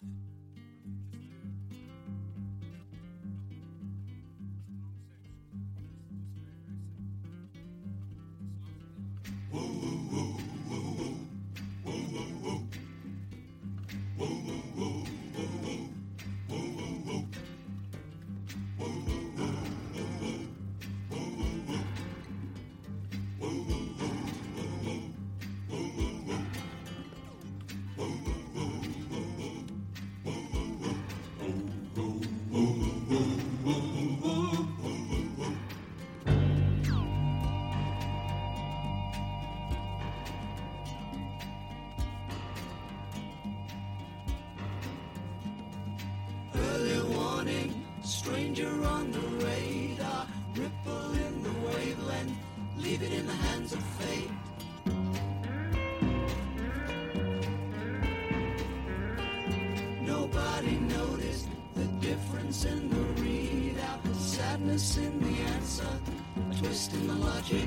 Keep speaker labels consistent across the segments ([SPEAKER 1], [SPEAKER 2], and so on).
[SPEAKER 1] Stranger on the radar, ripple in the wavelength, leave it in the hands of fate. Nobody noticed the difference in the readout, the sadness in the answer, a twist in the logic.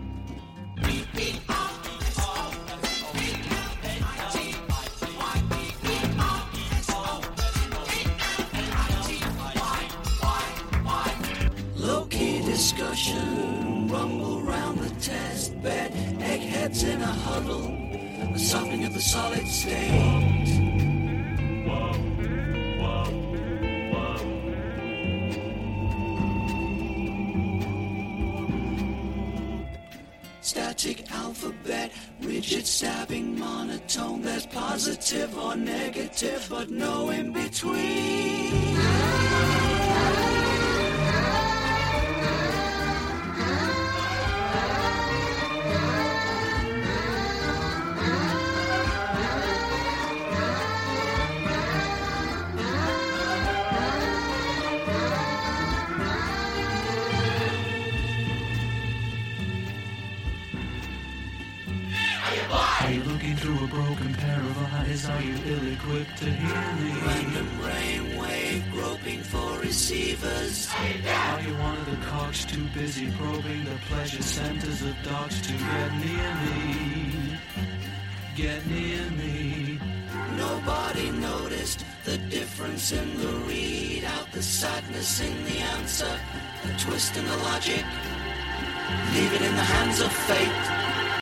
[SPEAKER 1] Discussion, rumble round the test bed, eggheads in a huddle, a softening of the solid state. Static alphabet, rigid stabbing monotone, there's positive or negative, but no in between.
[SPEAKER 2] Are you looking through a broken pair of eyes? Are you ill-equipped to hear me?
[SPEAKER 1] Random brainwave groping for receivers.
[SPEAKER 2] Are you one of the cocks too busy probing the pleasure centers of dogs to get near me? Get near me.
[SPEAKER 1] Nobody noticed the difference in the readout, the sadness in the answer, the twist in the logic. Leave it in the hands of fate.